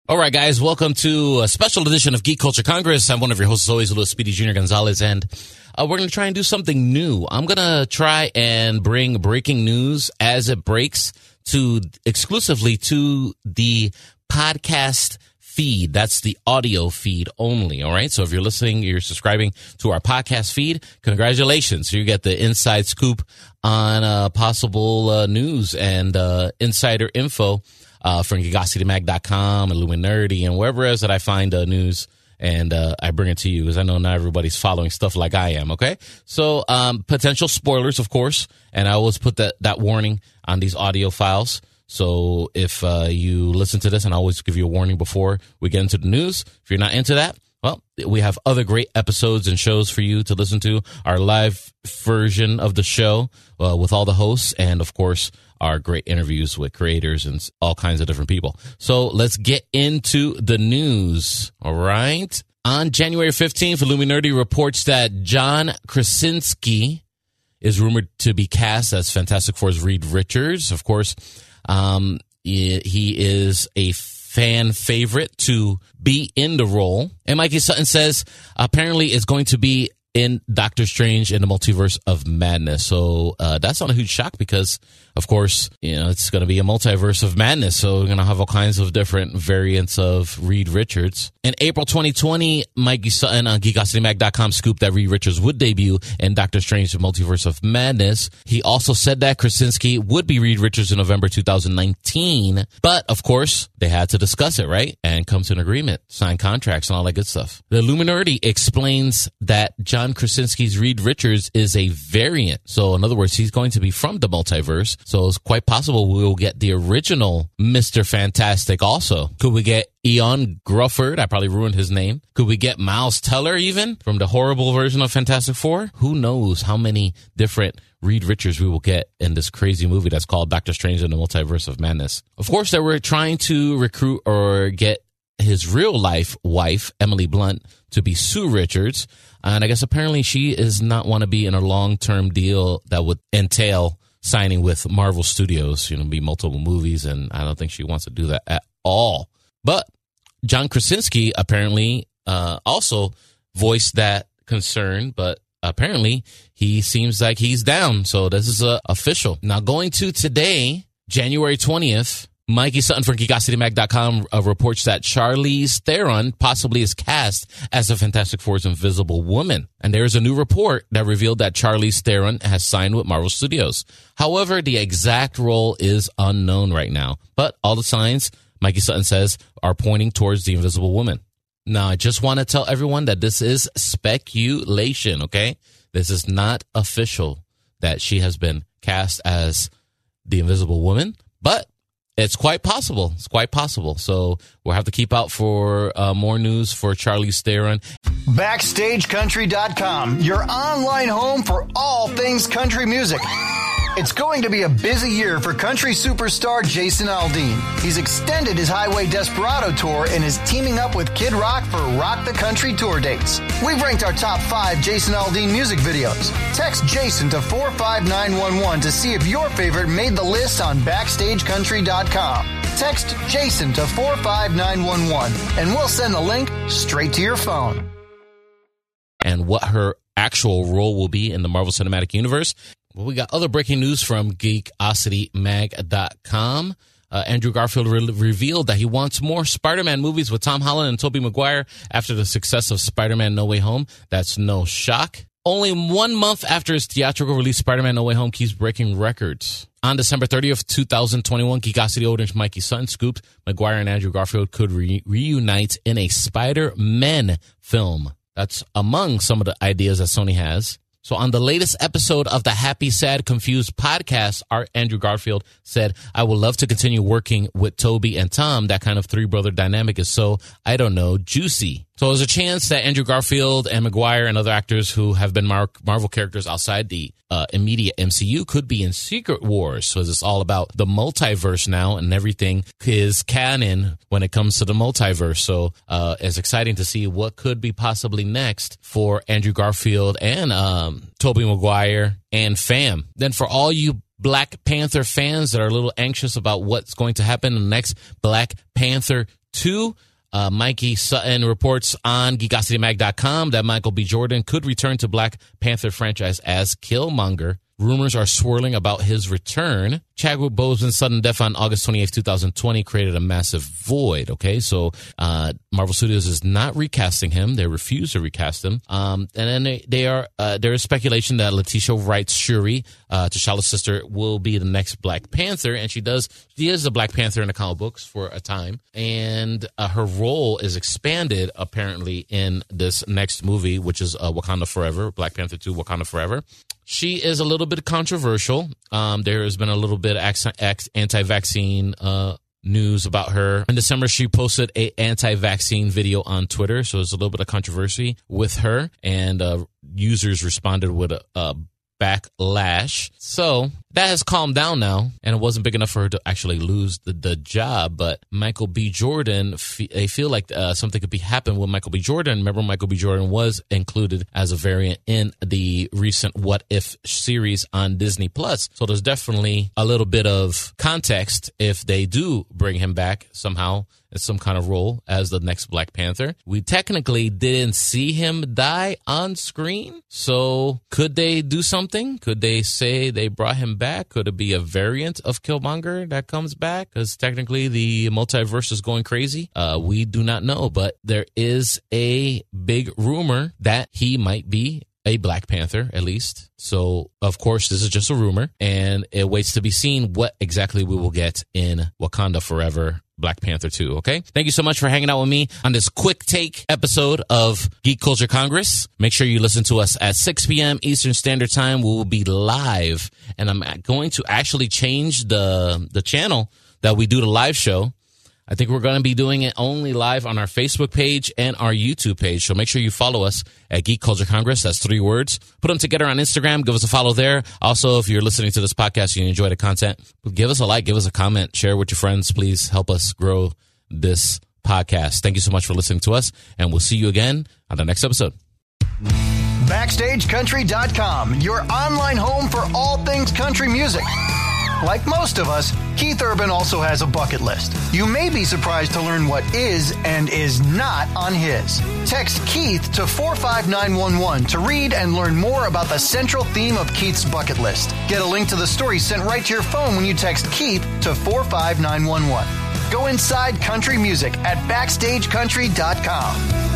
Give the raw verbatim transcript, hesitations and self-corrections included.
All right, guys, welcome to a special edition of Geek Culture Congress. I'm one of your hosts, as always, Louis Speedy Junior Gonzalez, and uh, we're going to try and do something new. I'm going to try and bring breaking news as it breaks to exclusively to the podcast feed. That's the audio feed only, all right? So if you're listening, you're subscribing to our podcast feed, congratulations. You get the inside scoop on uh, possible uh, news and uh, insider info Uh, from Geekosity Mag dot com, Illuminerdi, and wherever else that I find uh, news, and uh, I bring it to you, because I know not everybody's following stuff like I am, okay? So, um, potential spoilers, of course, and I always put that, that warning on these audio files. So if uh, you listen to this, and I always give you a warning before we get into the news, if you're not into that, well, we have other great episodes and shows for you to listen to. Our live version of the show uh, with all the hosts, and, of course, our great interviews with creators and all kinds of different people. So let's get into the news, all right? On January fifteenth, Illuminerdi reports that John Krasinski is rumored to be cast as Fantastic Four's Reed Richards. Of course, um, he is a fan favorite to be in the role. And Mikey Sutton says apparently it's going to be in Doctor Strange in the Multiverse of Madness. So uh, that's not a huge shock because, of course, you know, it's going to be a multiverse of madness. So we're going to have all kinds of different variants of Reed Richards. In April twenty twenty, Mikey Sutton on Geekosity Mag dot com scooped that Reed Richards would debut in Doctor Strange the Multiverse of Madness. He also said that Krasinski would be Reed Richards in November two thousand nineteen. But, of course, they had to discuss it, right? And come to an agreement, sign contracts and all that good stuff. The Illuminerdi explains that John Krasinski's Reed Richards is a variant. So, in other words, he's going to be from the multiverse. So it's quite possible we will get the original Mister Fantastic also. Could we get Eon Grufford? I probably ruined his name. Could we get Miles Teller even from the horrible version of Fantastic Four? Who knows how many different Reed Richards we will get in this crazy movie that's called Doctor Strange in the Multiverse of Madness. Of course, they were trying to recruit or get his real life wife, Emily Blunt, to be Sue Richards. And I guess apparently she is not want to be in a long-term deal that would entail signing with Marvel Studios, you know, be multiple movies, and I don't think she wants to do that at all. But John Krasinski apparently uh, also voiced that concern, but apparently he seems like he's down. So this is uh, official. Now going to today, January twentieth, Mikey Sutton from Geekosity Mag dot com uh, reports that Charlize Theron possibly is cast as the Fantastic Four's Invisible Woman. And there is a new report that revealed that Charlize Theron has signed with Marvel Studios. However, the exact role is unknown right now. But all the signs, Mikey Sutton says, are pointing towards the Invisible Woman. Now, I just want to tell everyone that this is speculation, okay? This is not official that she has been cast as the Invisible Woman, but it's quite possible. It's quite possible. So we'll have to keep out for uh, more news for Charlize Theron. Backstage Country dot com, your online home for all things country music. It's going to be a busy year for country superstar Jason Aldean. He's extended his Highway Desperado tour and is teaming up with Kid Rock for Rock the Country tour dates. We've ranked our top five Jason Aldean music videos. Text Jason to four five nine one one to see if your favorite made the list on Backstage Country dot com. Text Jason to four five nine one one and we'll send the link straight to your phone. And what her actual role will be in the Marvel Cinematic Universe. Well, we got other breaking news from Geekosity Mag dot com. Uh, Andrew Garfield re- revealed that he wants more Spider-Man movies with Tom Holland and Tobey Maguire after the success of Spider-Man No Way Home. That's no shock. Only one month after his theatrical release, Spider-Man No Way Home keeps breaking records. On December thirtieth, twenty twenty-one, Geekosity owner Mikey Sutton scooped Maguire and Andrew Garfield could re- reunite in a Spider-Man film. That's among some of the ideas that Sony has. So on the latest episode of the Happy, Sad, Confused podcast, our Andrew Garfield said, I would love to continue working with Toby and Tom. That kind of three-brother dynamic is so, I don't know, juicy. So there's a chance that Andrew Garfield and Maguire and other actors who have been Mar- Marvel characters outside the uh, immediate M C U could be in Secret Wars. So it's all about the multiverse now, and everything is canon when it comes to the multiverse. So uh, it's exciting to see what could be possibly next for Andrew Garfield and um, Tobey Maguire and fam. Then for all you Black Panther fans that are a little anxious about what's going to happen in the next Black Panther two. Uh, Mikey Sutton reports on Geekosity Mag dot com that Michael B. Jordan could return to Black Panther franchise as Killmonger. Rumors are swirling about his return. Chadwick Boseman's sudden death on August twenty-eighth, twenty twenty created a massive void, okay? So uh, Marvel Studios is not recasting him. They refuse to recast him. Um, and then they, they are uh, there is speculation that Letitia Wright's Shuri, uh, T'Challa's sister, will be the next Black Panther. And she does, she is a Black Panther in the comic books for a time. And uh, her role is expanded, apparently, in this next movie, which is uh, Wakanda Forever, Black Panther two, Wakanda Forever. She is a little bit controversial. Um, there has been a little bit of anti-vaccine uh, news about her. In December, she posted a anti-vaccine video on Twitter, so there's a little bit of controversy with her, and uh, users responded with a, a backlash. So that has calmed down now, and it wasn't big enough for her to actually lose the, the job. But Michael B. Jordan, they feel like uh, something could be happening with Michael B. Jordan. Remember, Michael B. Jordan was included as a variant in the recent What If series on Disney Plus. So there's definitely a little bit of context if they do bring him back somehow in some kind of role as the next Black Panther. We technically didn't see him die on screen. So could they do something? Could they say they brought him back? Could it be a variant of Killmonger that comes back? Because technically the multiverse is going crazy. Uh, we do not know, but there is a big rumor that he might be a Black Panther, at least. So, of course, this is just a rumor, and it waits to be seen what exactly we will get in Wakanda Forever, Black Panther two, okay? Thank you so much for hanging out with me on this quick take episode of Geek Culture Congress. Make sure you listen to us at six p.m. Eastern Standard Time. We will be live, and I'm going to actually change the the channel that we do the live show. I think we're going to be doing it only live on our Facebook page and our YouTube page. So make sure you follow us at Geek Culture Congress. That's three words. Put them together on Instagram. Give us a follow there. Also, if you're listening to this podcast and you enjoy the content, give us a like, give us a comment, share with your friends. Please help us grow this podcast. Thank you so much for listening to us, and we'll see you again on the next episode. Backstage Country dot com, your online home for all things country music. Like most of us, Keith Urban also has a bucket list. You may be surprised to learn what is and is not on his. Text Keith to four five nine one one to read and learn more about the central theme of Keith's bucket list. Get a link to the story sent right to your phone when you text Keith to four five nine one one. Go inside country music at Backstage Country dot com.